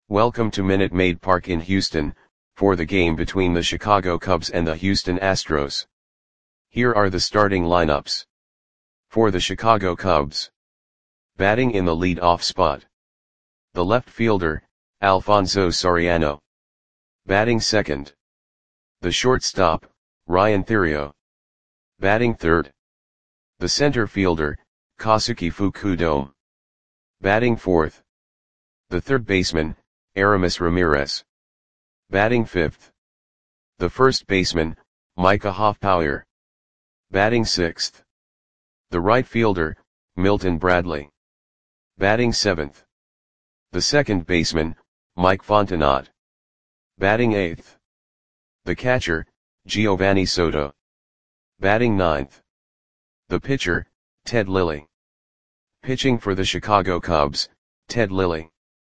Welcome to Minute Maid Park in Houston, for the game between the Chicago Cubs and the Houston Astros. Here are the starting lineups. For the Chicago Cubs. Batting in the lead-off spot. The left fielder, Alfonso Soriano. Batting second. The shortstop, Ryan Theriot. Batting third. The center fielder, Kosuke Fukudome. Batting fourth. The third baseman, Aramis Ramirez. Batting fifth. The first baseman, Micah Hoffpauir. Batting sixth. The right fielder, Milton Bradley. Batting seventh. The second baseman, Mike Fontenot. Batting eighth. The catcher, Giovanni Soto. Batting ninth. The pitcher, Ted Lilly. Pitching for the Chicago Cubs, Ted Lilly.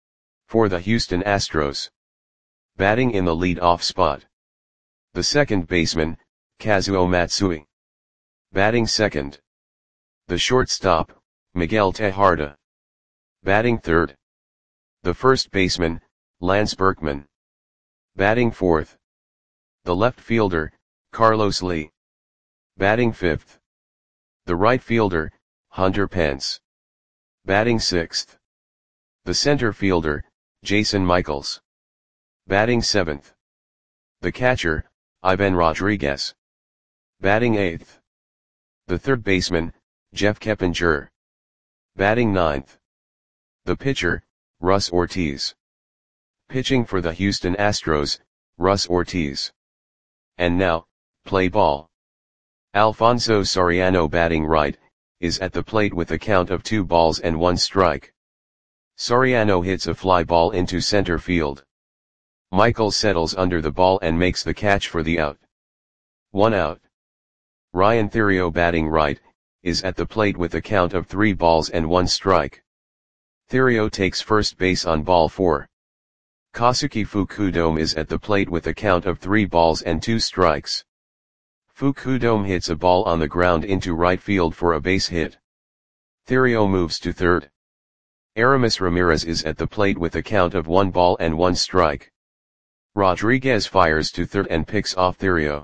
For the Houston Astros. Batting in the lead-off spot. The second baseman, Kazuo Matsui. Batting second. The shortstop, Miguel Tejada. Batting third. The first baseman, Lance Berkman. Batting fourth. The left fielder, Carlos Lee. Batting fifth. The right fielder, Hunter Pence. Batting sixth. The center fielder, Jason Michaels. Batting seventh. The catcher, Ivan Rodriguez. Batting eighth. The third baseman, Jeff Keppinger. Batting ninth. The pitcher, Russ Ortiz. Pitching for the Houston Astros, Russ Ortiz. And now, play ball. Alfonso Soriano batting right, is at the plate with a count of 2 balls and 1 strike. Soriano hits a fly ball into center field. Michaels settles under the ball and makes the catch for the out. 1 out. Ryan Theriot batting right, is at the plate with a count of 3 balls and 1 strike. Theriot takes first base on ball 4. Kosuke Fukudome is at the plate with a count of 3 balls and 2 strikes. Fukudome hits a ball on the ground into right field for a base hit. Theriot moves to third. Aramis Ramirez is at the plate with a count of 1 ball and 1 strike. Rodriguez fires to third and picks off Theriot.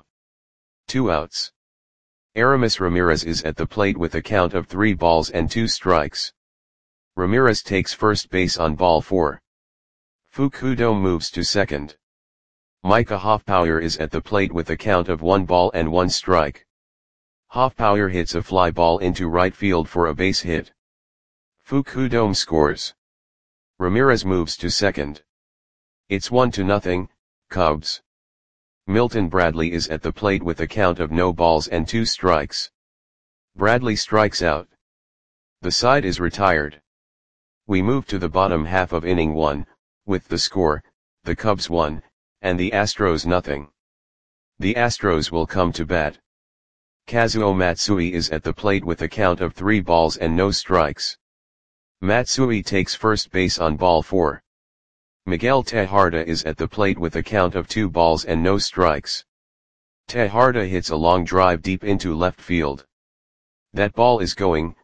2 outs. Aramis Ramirez is at the plate with a count of 3 balls and 2 strikes. Ramirez takes first base on ball 4. Fukudome moves to second. Micah Hoffpauir is at the plate with a count of 1 ball and 1 strike. Hoffpauir hits a fly ball into right field for a base hit. Fukudome scores. Ramirez moves to second. It's 1-0, Cubs. Milton Bradley is at the plate with a count of no balls and 2 strikes. Bradley strikes out. The side is retired. We move to the bottom half of inning 1, with the score, the Cubs 1, and the Astros 0. The Astros will come to bat. Kazuo Matsui is at the plate with a count of 3 balls and no strikes. Matsui takes first base on ball 4. Miguel Tejada is at the plate with a count of 2 balls and no strikes. Tejada hits a long drive deep into left field. That ball is gone.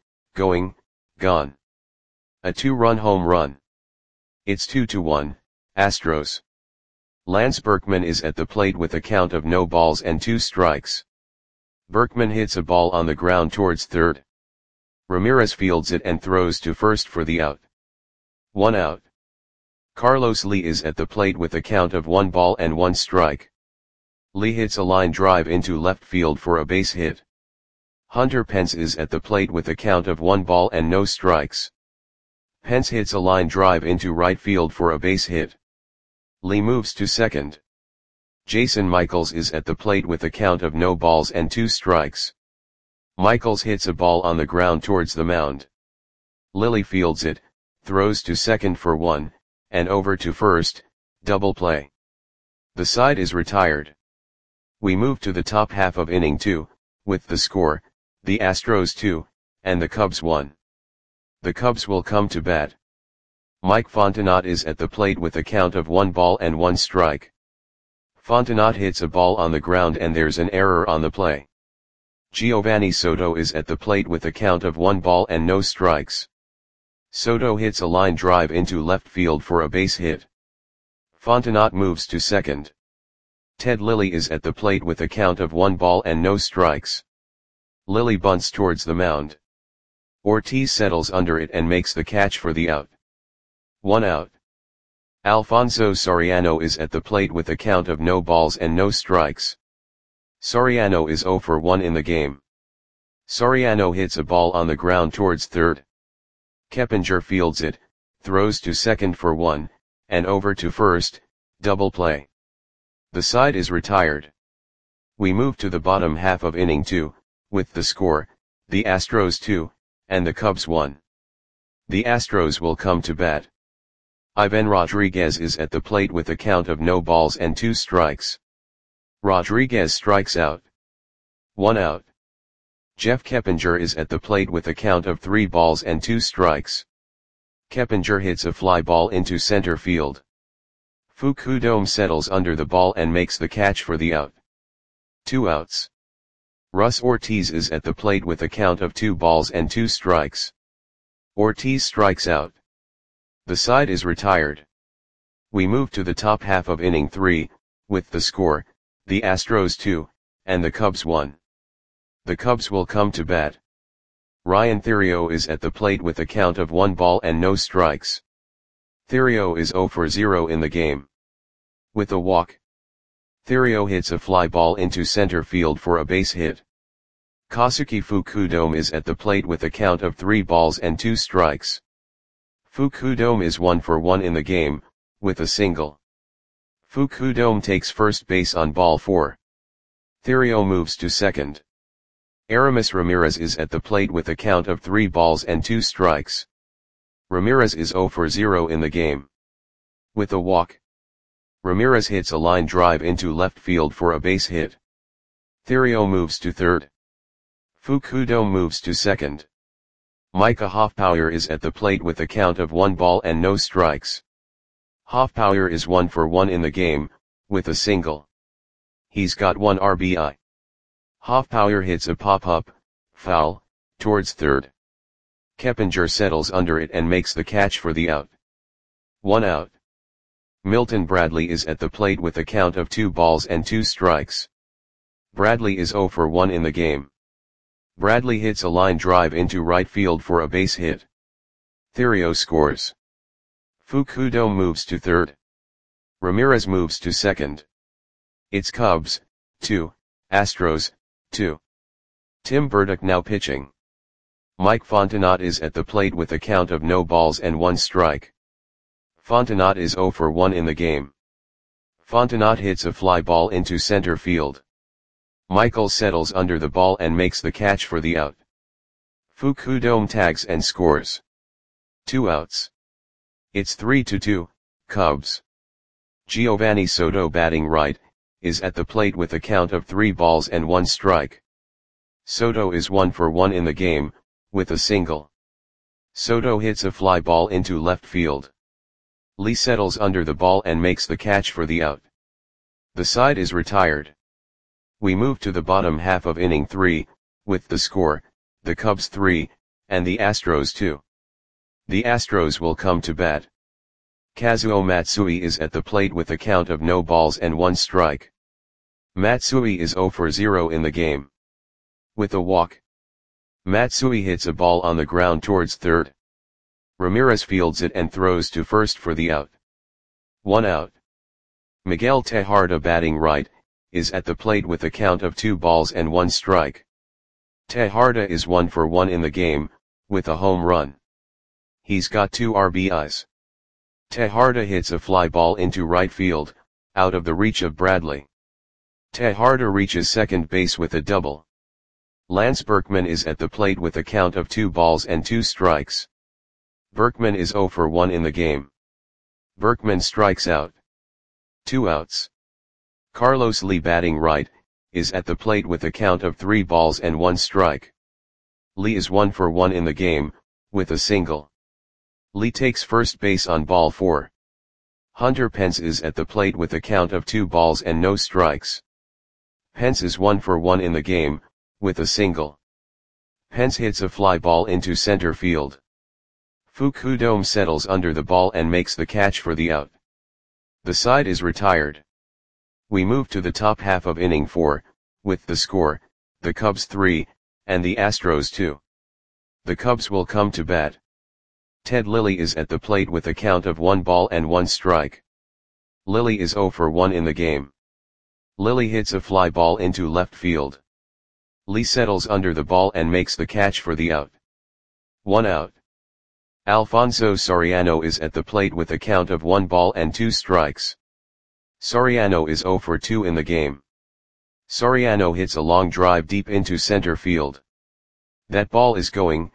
A 2-run home run. It's 2-1, Astros. Lance Berkman is at the plate with a count of no balls and 2 strikes. Berkman hits a ball on the ground towards third. Ramirez fields it and throws to first for the out. 1 out. Carlos Lee is at the plate with a count of 1 ball and 1 strike. Lee hits a line drive into left field for a base hit. Hunter Pence is at the plate with a count of 1 ball and no strikes. Pence hits a line drive into right field for a base hit. Lee moves to second. Jason Michaels is at the plate with a count of no balls and 2 strikes. Michaels hits a ball on the ground towards the mound. Lilly fields it, throws to second for 1, and over to first, double play. The side is retired. We move to the top half of inning 2, with the score, the Astros 2, and the Cubs 1. The Cubs will come to bat. Mike Fontenot is at the plate with a count of 1 ball and 1 strike. Fontenot hits a ball on the ground and there's an error on the play. Giovanni Soto is at the plate with a count of 1 ball and no strikes. Soto hits a line drive into left field for a base hit. Fontenot moves to second. Ted Lilly is at the plate with a count of 1 ball and no strikes. Lilly bunts towards the mound. Ortiz settles under it and makes the catch for the out. 1 out. Alfonso Soriano is at the plate with a count of no balls and no strikes. Soriano is 0 for 1 in the game. Soriano hits a ball on the ground towards third. Keppinger fields it, throws to second for 1, and over to first, double play. The side is retired. We move to the bottom half of inning 2, with the score, the Astros 2, and the Cubs 1. The Astros will come to bat. Ivan Rodriguez is at the plate with a count of no balls and 2 strikes. Rodriguez strikes out. 1 out. Jeff Keppinger is at the plate with a count of 3 balls and 2 strikes. Keppinger hits a fly ball into center field. Fukudome settles under the ball and makes the catch for the out. 2 outs. Russ Ortiz is at the plate with a count of 2 balls and 2 strikes. Ortiz strikes out. The side is retired. We move to the top half of inning 3, with the score, the Astros 2, and the Cubs 1. The Cubs will come to bat. Ryan Theriot is at the plate with a count of 1 ball and no strikes. Theriot is 0 for 0 in the game. With a walk. Theriot hits a fly ball into center field for a base hit. Kosuke Fukudome is at the plate with a count of 3 balls and 2 strikes. Fukudome is 1 for 1 in the game, with a single. Fukudome takes first base on ball 4. Theriot moves to second. Aramis Ramirez is at the plate with a count of 3 balls and 2 strikes. Ramirez is 0 for 0 in the game. With a walk. Ramirez hits a line drive into left field for a base hit. Theriot moves to third. Fukudome moves to second. Micah Hoffpauir is at the plate with a count of 1 ball and no strikes. Hoffpauir is 1 for 1 in the game, with a single. He's got 1 RBI. Hoffpauir hits a pop-up, foul, towards third. Keppinger settles under it and makes the catch for the out. 1 out. Milton Bradley is at the plate with a count of 2 balls and 2 strikes. Bradley is 0 for 1 in the game. Bradley hits a line drive into right field for a base hit. Theriot scores. Fukudome moves to third. Ramirez moves to second. It's Cubs, 2, Astros, 2. Tim Burdick now pitching. Mike Fontenot is at the plate with a count of no balls and 1 strike. Fontenot is 0 for 1 in the game. Fontenot hits a fly ball into center field. Michael settles under the ball and makes the catch for the out. Fukudome tags and scores. 2 outs. It's 3-2, Cubs. Giovanni Soto batting right, is at the plate with a count of 3 balls and 1 strike. Soto is 1 for 1 in the game, with a single. Soto hits a fly ball into left field. Lee settles under the ball and makes the catch for the out. The side is retired. We move to the bottom half of inning 3, with the score, the Cubs 3, and the Astros 2. The Astros will come to bat. Kazuo Matsui is at the plate with a count of no balls and 1 strike. Matsui is 0 for 0 in the game. With a walk. Matsui hits a ball on the ground towards third. Ramirez fields it and throws to first for the out. 1 out. Miguel Tejada batting right, is at the plate with a count of 2 balls and 1 strike. Tejada is 1 for 1 in the game, with a home run. He's got 2 RBIs. Tejada hits a fly ball into right field, out of the reach of Bradley. Tejada reaches second base with a double. Lance Berkman is at the plate with a count of 2 balls and 2 strikes. Berkman is 0 for 1 in the game. Berkman strikes out. 2 outs. Carlos Lee batting right, is at the plate with a count of 3 balls and 1 strike. Lee is 1 for 1 in the game, with a single. Lee takes first base on ball 4. Hunter Pence is at the plate with a count of 2 balls and no strikes. Pence is 1 for 1 in the game, with a single. Pence hits a fly ball into center field. Fukudome settles under the ball and makes the catch for the out. The side is retired. We move to the top half of inning 4, with the score, the Cubs 3, and the Astros 2. The Cubs will come to bat. Ted Lilly is at the plate with a count of 1 ball and 1 strike. Lilly is 0 for 1 in the game. Lilly hits a fly ball into left field. Lee settles under the ball and makes the catch for the out. 1 out. Alfonso Soriano is at the plate with a count of 1 ball and 2 strikes. Soriano is 0 for 2 in the game. Soriano hits a long drive deep into center field. That ball is gone.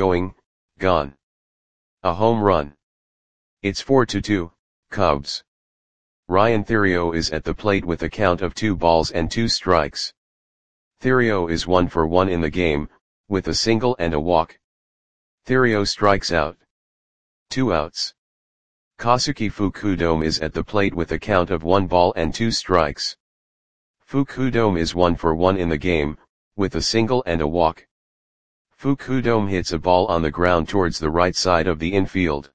A home run. It's 4-2, Cubs. Ryan Theriot is at the plate with a count of 2 balls and 2 strikes. Theriot is 1 for 1 in the game, with a single and a walk. Theriot strikes out. 2 outs. Kosuke Fukudome is at the plate with a count of 1 ball and 2 strikes. Fukudome is 1 for 1 in the game, with a single and a walk. Fukudome hits a ball on the ground towards the right side of the infield.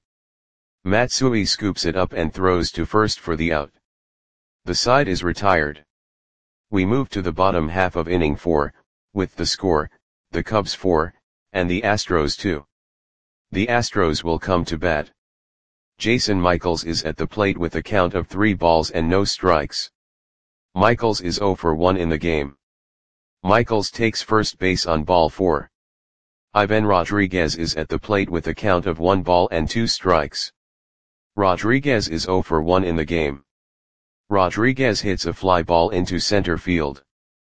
Matsui scoops it up and throws to first for the out. The side is retired. We move to the bottom half of inning 4, with the score, the Cubs 4, and the Astros 2. The Astros will come to bat. Jason Michaels is at the plate with a count of 3 balls and no strikes. Michaels is 0 for 1 in the game. Michaels takes first base on ball 4. Ivan Rodriguez is at the plate with a count of 1 ball and 2 strikes. Rodriguez is 0 for 1 in the game. Rodriguez hits a fly ball into center field.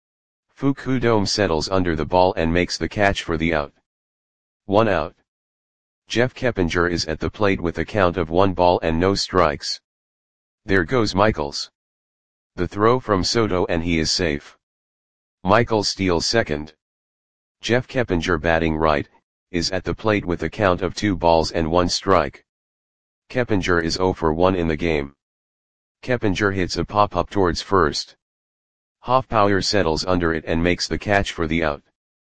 Fukudome settles under the ball and makes the catch for the out. 1 out. Jeff Keppinger is at the plate with a count of 1 ball and no strikes. There goes Michaels. The throw from Soto and he is safe. Michaels steals second. Jeff Keppinger, batting right, is at the plate with a count of 2 balls and 1 strike. Keppinger is 0 for 1 in the game. Keppinger hits a pop-up towards first. Hoffpauir settles under it and makes the catch for the out.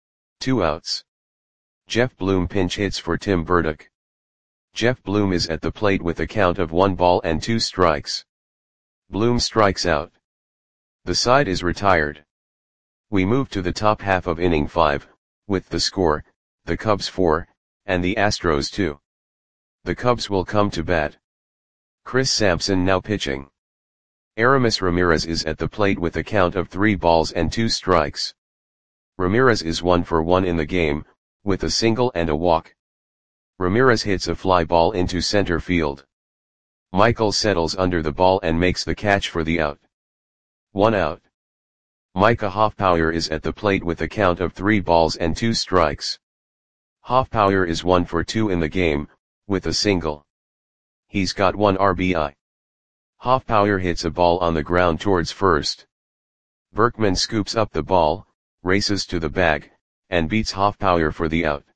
2 outs. Jeff Bloom pinch hits for Tim Burdick. Jeff Bloom is at the plate with a count of 1 ball and 2 strikes. Bloom strikes out. The side is retired. We move to the top half of inning 5, with the score, the Cubs 4, and the Astros 2. The Cubs will come to bat. Chris Sampson now pitching. Aramis Ramirez is at the plate with a count of 3 balls and 2 strikes. Ramirez is 1 for 1 in the game, with a single and a walk. Ramirez hits a fly ball into center field. Michael settles under the ball and makes the catch for the out. 1 out. Micah Hoffpauir is at the plate with a count of 3 balls and 2 strikes. Hoffpauir is 1 for 2 in the game, with a single. He's got 1 RBI. Hoffpauir hits a ball on the ground towards first. Berkman scoops up the ball, races to the bag, and beats Hoffpauir for the out.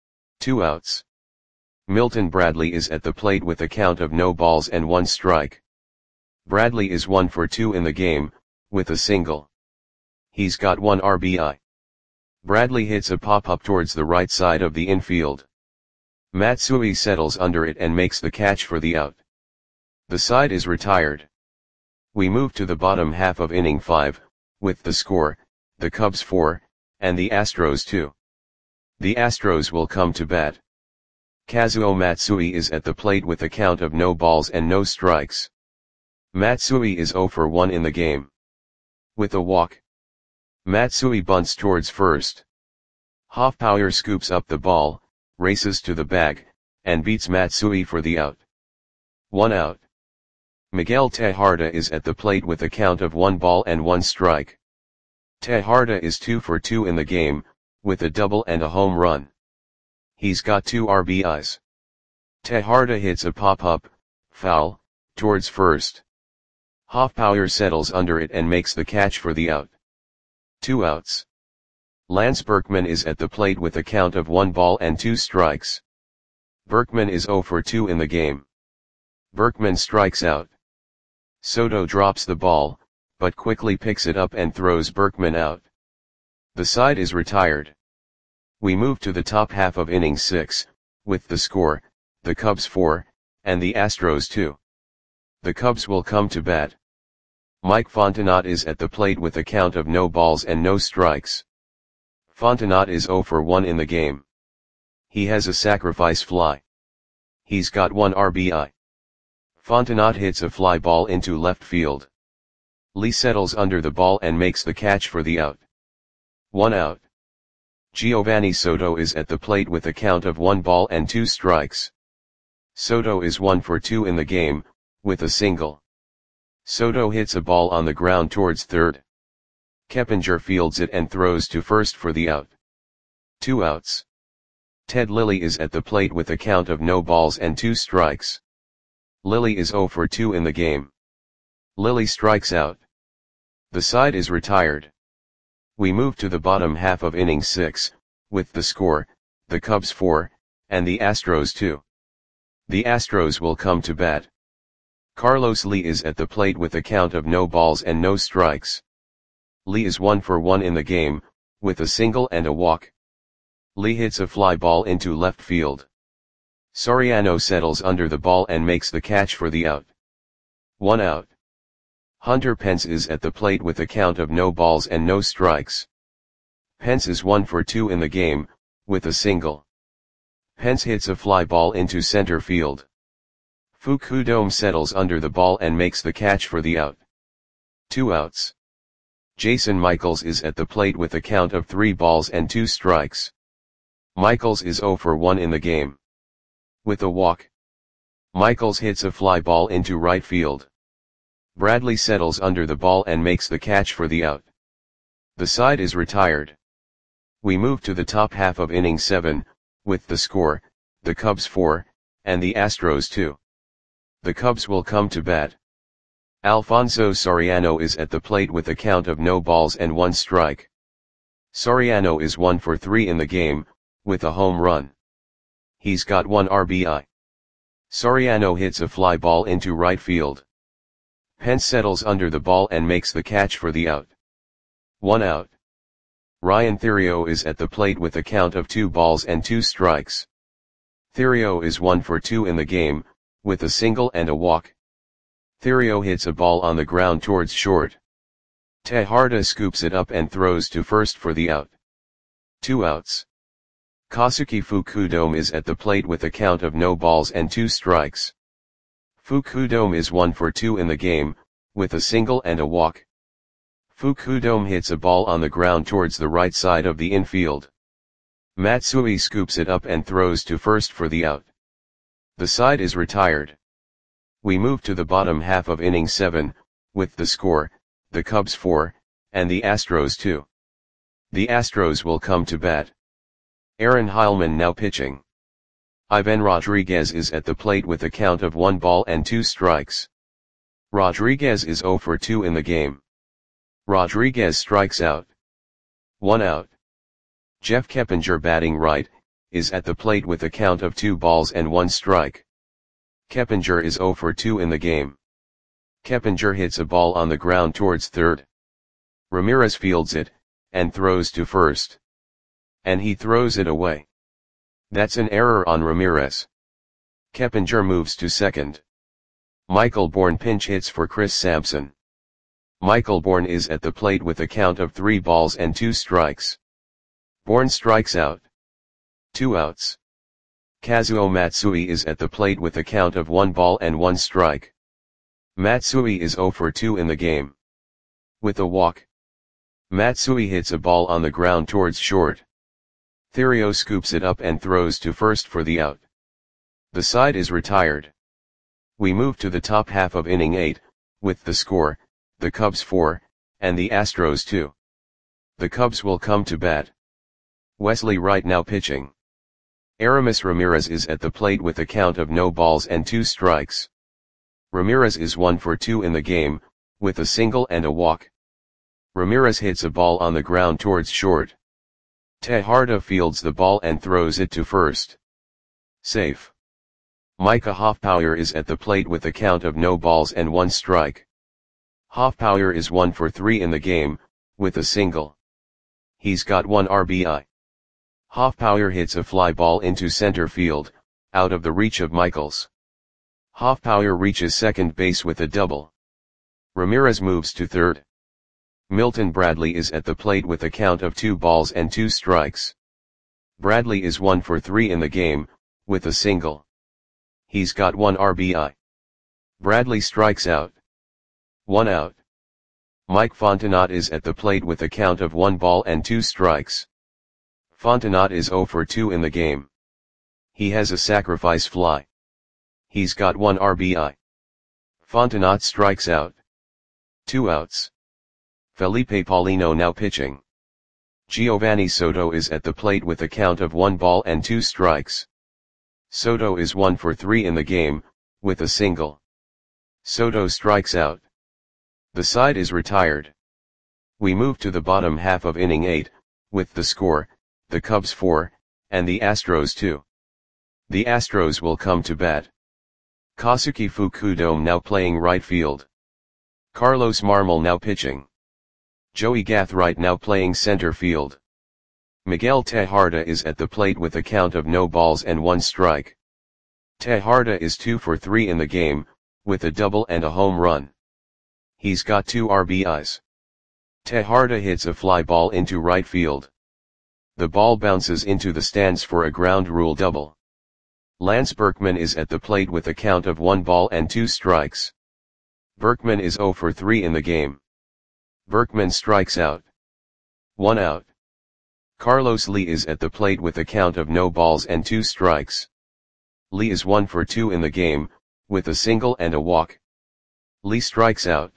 2 outs. Milton Bradley is at the plate with a count of no balls and 1 strike. Bradley is 1 for 2 in the game, with a single. He's got 1 RBI. Bradley hits a pop-up towards the right side of the infield. Matsui settles under it and makes the catch for the out. The side is retired. We move to the bottom half of inning 5, with the score, the Cubs 4, and the Astros 2. The Astros will come to bat. Kazuo Matsui is at the plate with a count of no balls and no strikes. Matsui is 0 for 1 in the game. With a walk. Matsui bunts towards first. Hoffpauir scoops up the ball, races to the bag, and beats Matsui for the out. 1 out. Miguel Tejada is at the plate with a count of 1 ball and 1 strike. Tejada is 2 for 2 in the game, with a double and a home run. He's got 2 RBIs. Tejada hits a pop-up, foul, towards first. Hoffpauir settles under it and makes the catch for the out. 2 outs. Lance Berkman is at the plate with a count of 1 ball and 2 strikes. Berkman is 0 for 2 in the game. Berkman strikes out. Soto drops the ball, but quickly picks it up and throws Berkman out. The side is retired. We move to the top half of inning 6, with the score, the Cubs 4, and the Astros 2. The Cubs will come to bat. Mike Fontenot is at the plate with a count of no balls and no strikes. Fontenot is 0 for 1 in the game. He has a sacrifice fly. He's got 1 RBI. Fontenot hits a fly ball into left field. Lee settles under the ball and makes the catch for the out. 1 out. Giovanni Soto is at the plate with a count of 1 ball and 2 strikes. Soto is 1 for 2 in the game, with a single. Soto hits a ball on the ground towards third. Keppinger fields it and throws to first for the out. 2 outs. Ted Lilly is at the plate with a count of no balls and 2 strikes. Lilly is 0 for 2 in the game. Lilly strikes out. The side is retired. We move to the bottom half of inning 6, with the score, the Cubs 4, and the Astros 2. The Astros will come to bat. Carlos Lee is at the plate with a count of no balls and no strikes. Lee is 1 for 1 in the game, with a single and a walk. Lee hits a fly ball into left field. Soriano settles under the ball and makes the catch for the out. 1 out. Hunter Pence is at the plate with a count of no balls and no strikes. Pence is 1 for 2 in the game, with a single. Pence hits a fly ball into center field. Fukudome settles under the ball and makes the catch for the out. 2 outs. Jason Michaels is at the plate with a count of 3 balls and 2 strikes. Michaels is 0 for 1 in the game. With a walk. Michaels hits a fly ball into right field. Bradley settles under the ball and makes the catch for the out. The side is retired. We move to the top half of inning 7, with the score, the Cubs 4, and the Astros 2. The Cubs will come to bat. Alfonso Soriano is at the plate with a count of no balls and 1 strike. Soriano is 1 for 3 in the game, with a home run. He's got 1 RBI. Soriano hits a fly ball into right field. Pence settles under the ball and makes the catch for the out. 1 out. Ryan Theriot is at the plate with a count of 2 balls and 2 strikes. Theriot is 1 for 2 in the game, with a single and a walk. Theriot hits a ball on the ground towards short. Tejada scoops it up and throws to first for the out. 2 outs. Kosuke Fukudome is at the plate with a count of no balls and 2 strikes. Fukudome is 1 for 2 in the game, with a single and a walk. Fukudome hits a ball on the ground towards the right side of the infield. Matsui scoops it up and throws to first for the out. The side is retired. We move to the bottom half of inning 7, with the score, the Cubs 4, and the Astros 2. The Astros will come to bat. Aaron Heilman now pitching. Ivan Rodriguez is at the plate with a count of 1 ball and 2 strikes. Rodriguez is 0 for 2 in the game. Rodriguez strikes out. 1 out. Jeff Keppinger batting right, is at the plate with a count of 2 balls and 1 strike. Keppinger is 0 for 2 in the game. Keppinger hits a ball on the ground towards third. Ramirez fields it, and throws to first. And he throws it away. That's an error on Ramirez. Keppinger moves to second. Michael Bourne pinch hits for Chris Sampson. Michael Bourne is at the plate with a count of 3 balls and 2 strikes. Bourne strikes out. 2 outs. Kazuo Matsui is at the plate with a count of 1 ball and 1 strike. Matsui is 0 for 2 in the game. With a walk. Matsui hits a ball on the ground towards short. Theriot scoops it up and throws to first for the out. The side is retired. We move to the top half of inning 8, with the score, the Cubs 4, and the Astros 2. The Cubs will come to bat. Wesley Wright now pitching. Aramis Ramirez is at the plate with a count of no balls and 2 strikes. Ramirez is 1 for 2 in the game, with a single and a walk. Ramirez hits a ball on the ground towards short. Tejada fields the ball and throws it to first. Safe. Micah Hoffpauir is at the plate with a count of no balls and 1 strike. Hoffpauir is 1 for 3 in the game, with a single. He's got 1 RBI. Hoffpauir hits a fly ball into center field, out of the reach of Michaels. Hoffpauir reaches second base with a double. Ramirez moves to third. Milton Bradley is at the plate with a count of 2 balls and 2 strikes. Bradley is 1 for 3 in the game, with a single. He's got 1 RBI. Bradley strikes out. 1 out. Mike Fontenot is at the plate with a count of 1 ball and 2 strikes. Fontenot is 0 for 2 in the game. He has a sacrifice fly. He's got 1 RBI. Fontenot strikes out. 2 outs. Felipe Paulino now pitching. Giovanni Soto is at the plate with a count of 1 ball and 2 strikes. Soto is 1 for 3 in the game, with a single. Soto strikes out. The side is retired. We move to the bottom half of inning 8, with the score, the Cubs 4, and the Astros 2. The Astros will come to bat. Kazuki Fukudome now playing right field. Carlos Marmol now pitching. Joey Gathright now playing center field. Miguel Tejada is at the plate with a count of no balls and 1 strike. Tejada is 2 for 3 in the game, with a double and a home run. He's got 2 RBIs. Tejada hits a fly ball into right field. The ball bounces into the stands for a ground rule double. Lance Berkman is at the plate with a count of 1 ball and 2 strikes. Berkman is 0 for 3 in the game. Berkman strikes out. 1 out. Carlos Lee is at the plate with a count of no balls and 2 strikes. Lee is 1 for 2 in the game, with a single and a walk. Lee strikes out.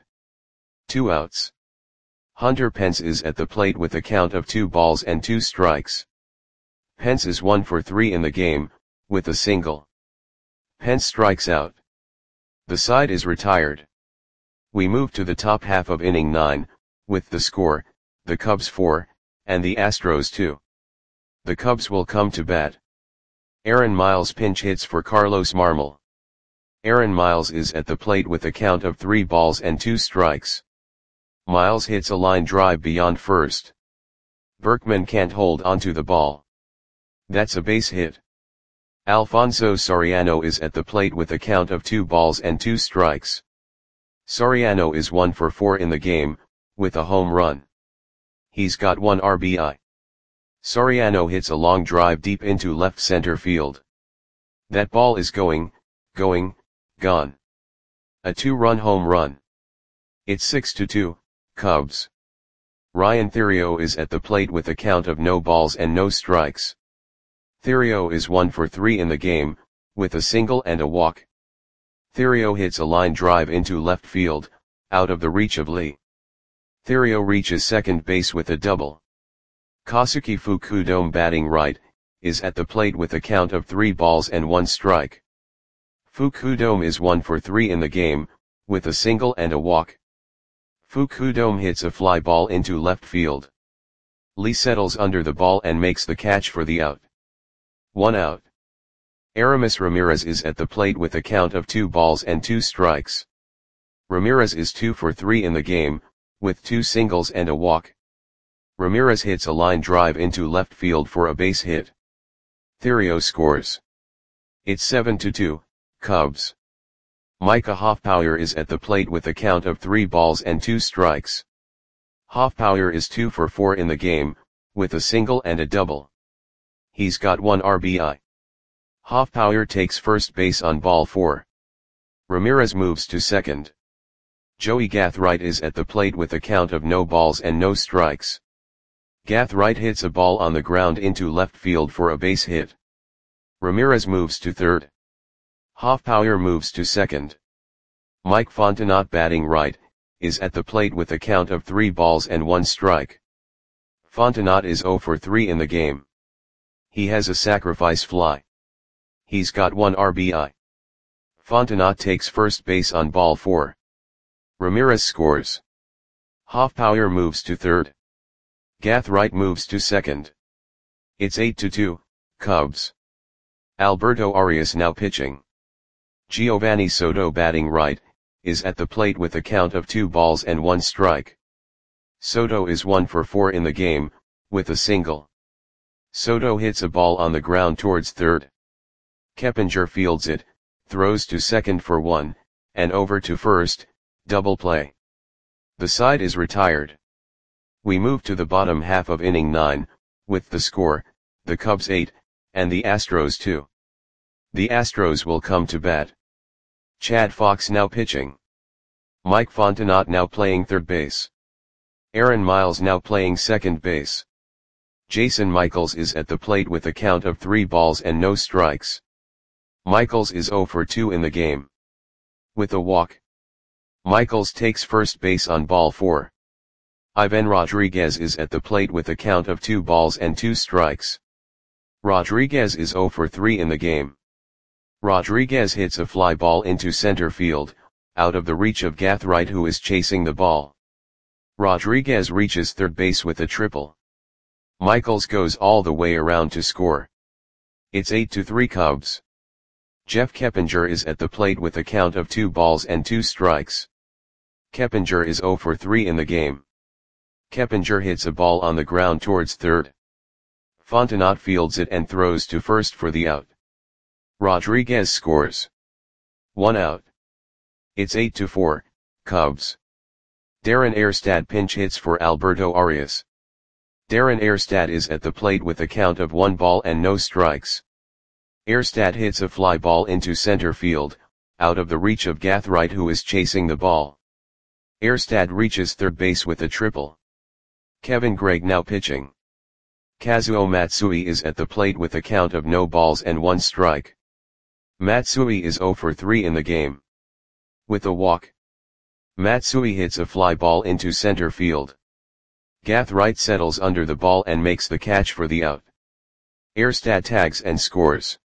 2 outs. Hunter Pence is at the plate with a count of 2 balls and 2 strikes. Pence is 1 for 3 in the game, with a single. Pence strikes out. The side is retired. We move to the top half of inning 9, with the score, the Cubs 4, and the Astros 2. The Cubs will come to bat. Aaron Miles pinch hits for Carlos Marmol. Aaron Miles is at the plate with a count of 3 balls and 2 strikes. Miles hits a line drive beyond first. Berkman can't hold onto the ball. That's a base hit. Alfonso Soriano is at the plate with a count of 2 balls and 2 strikes. Soriano is 1 for 4 in the game, with a home run. He's got 1 RBI. Soriano hits a long drive deep into left center field. That ball is going, gone. A 2-run home run. It's 6-2, Cubs. Ryan Theriot is at the plate with a count of no balls and no strikes. Theriot is 1 for 3 in the game, with a single and a walk. Theriot hits a line drive into left field, out of the reach of Lee. Theriot reaches second base with a double. Kazuki Fukudome batting right, is at the plate with a count of 3 balls and 1 strike. Fukudome is 1 for 3 in the game, with a single and a walk. Fukudome hits a fly ball into left field. Lee settles under the ball and makes the catch for the out. 1 out. Aramis Ramirez is at the plate with a count of 2 balls and 2 strikes. Ramirez is 2 for 3 in the game, with 2 singles and a walk. Ramirez hits a line drive into left field for a base hit. Theriot scores. It's 7-2, Cubs. Micah Hoffpauir is at the plate with a count of 3 balls and 2 strikes. Hoffpauir is 2 for 4 in the game, with a single and a double. He's got 1 RBI. Hoffpauir takes first base on ball 4. Ramirez moves to second. Joey Gathright is at the plate with a count of no balls and no strikes. Gathright hits a ball on the ground into left field for a base hit. Ramirez moves to third. Hoffpauir moves to second. Mike Fontenot batting right, is at the plate with a count of 3 balls and 1 strike. Fontenot is 0 for 3 in the game. He has a sacrifice fly. He's got 1 RBI. Fontenot takes first base on ball 4. Ramirez scores. Hoffpauir moves to third. Gathright moves to second. It's 8-2, Cubs. Alberto Arias now pitching. Giovanni Soto batting right, is at the plate with a count of 2 balls and 1 strike. Soto is 1 for 4 in the game, with a single. Soto hits a ball on the ground towards third. Keppinger fields it, throws to second for 1, and over to first, double play. The side is retired. We move to the bottom half of inning 9, with the score, the Cubs 8, and the Astros 2. The Astros will come to bat. Chad Fox now pitching. Mike Fontenot now playing third base. Aaron Miles now playing second base. Jason Michaels is at the plate with a count of 3 balls and no strikes. Michaels is 0 for 2 in the game. With a walk. Michaels takes first base on ball 4. Ivan Rodriguez is at the plate with a count of 2 balls and 2 strikes. Rodriguez is 0 for 3 in the game. Rodriguez hits a fly ball into center field, out of the reach of Gathright, who is chasing the ball. Rodriguez reaches third base with a triple. Michaels goes all the way around to score. It's 8-3 Cubs. Jeff Keppinger is at the plate with a count of 2 balls and 2 strikes. Keppinger is 0 for 3 in the game. Keppinger hits a ball on the ground towards third. Fontenot fields it and throws to first for the out. Rodriguez scores. 1 out. It's 8-4, Cubs. Darren Erstad pinch hits for Alberto Arias. Darren Erstad is at the plate with a count of 1 ball and no strikes. Erstad hits a fly ball into center field, out of the reach of Gathright, who is chasing the ball. Erstad reaches third base with a triple. Kevin Gregg now pitching. Kazuo Matsui is at the plate with a count of no balls and 1 strike. Matsui is 0 for 3 in the game. With a walk. Matsui hits a fly ball into center field. Gathright settles under the ball and makes the catch for the out. Erstad tags and scores.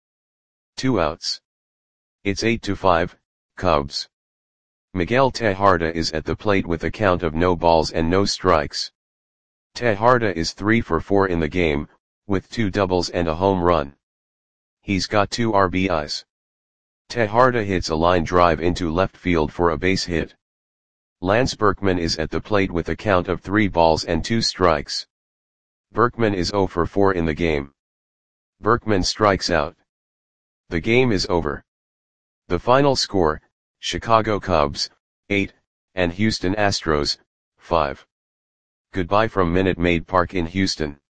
2 outs. It's 8-5, Cubs. Miguel Tejada is at the plate with a count of no balls and no strikes. Tejada is 3 for 4 in the game, with 2 doubles and a home run. He's got 2 RBIs. Tejada hits a line drive into left field for a base hit. Lance Berkman is at the plate with a count of 3 balls and 2 strikes. Berkman is 0 for 4 in the game. Berkman strikes out. The game is over. The final score, Chicago Cubs, 8, and Houston Astros, 5. Goodbye from Minute Maid Park in Houston.